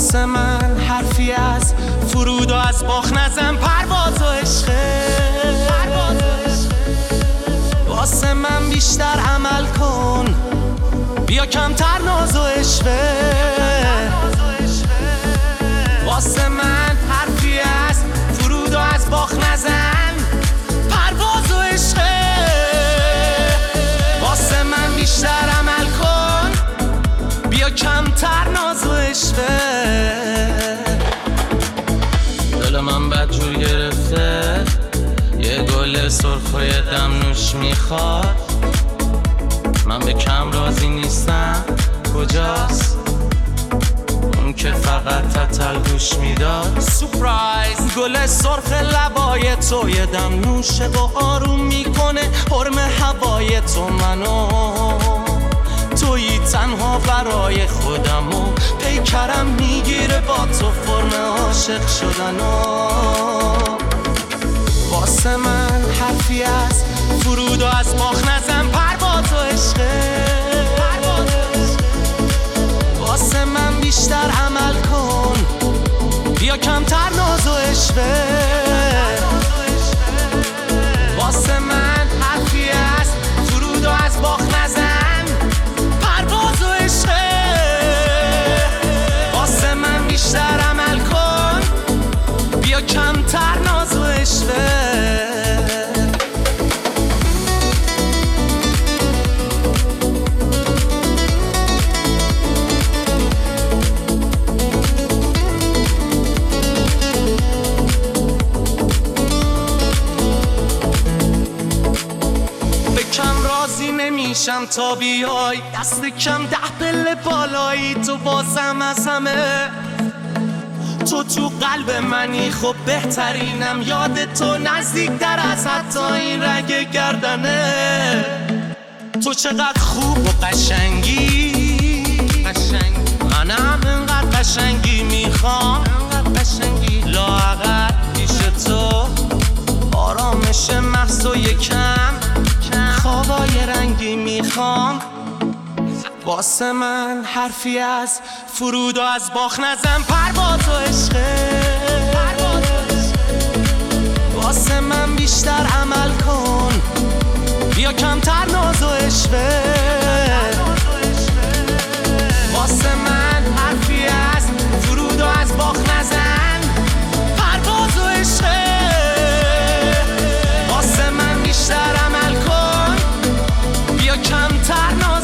واسه من حرفی از فرود و از باخ نزن، پرواز و عشقه. واسه من بیشتر عمل کن، بیا کمتر ناز و عشقه. واسه من حرفی از فرود و از باخ نزن، پرواز و عشقه. واسه من بیشتر عمل کن، بیا کمتر ناز و عشقه. دل من بدجور گرفته، یه گل سرخ و یه دم نوش میخواد. من به کم راضی نیستم، کجاست اون که فقط تتل گوش میداد؟ سورپرایز گل سرخ لبای تو یه دم نوشه و آروم میکنه حرم هوای تو. منو تویی تنها برای خودم و پیکرم میگیره با تو فرم عاشق شدنو. واسه من حرفی از فرود و از باخ نزن، پرواز و عشقه. واسه من بیشتر عمل کن، بیا کمتر ناز و عشقه. واسه من حرفی از فرود و از باخ نزن، پرواز و عشقه. واسه من بیشتر عمل کن، بیا کمتر ناز و عشقه. نمیشم تا بیای دست کم 10 پله بالایی. تو بازم از همه، تو قلب منی، خب بهترینم. یاد تو نزدیک‌تر از حتی این رگ گردنه. تو چقدر خوب و قشنگی، منم انقدر قشنگی میخوام. لااقل پیش تو آرامش محض و یکم خوابای رنگی میخوام. واسه من حرفی از فرود و از باخ نزن، پرواز و عشقه. واسه من بیشتر عمل کن، بیا کمتر ناز و عشقه. واسه من حرفی از فرود و از باخ نزن، پرواز و عشقه. واسه من بیشتر عمل کن، بیا کمتر ناز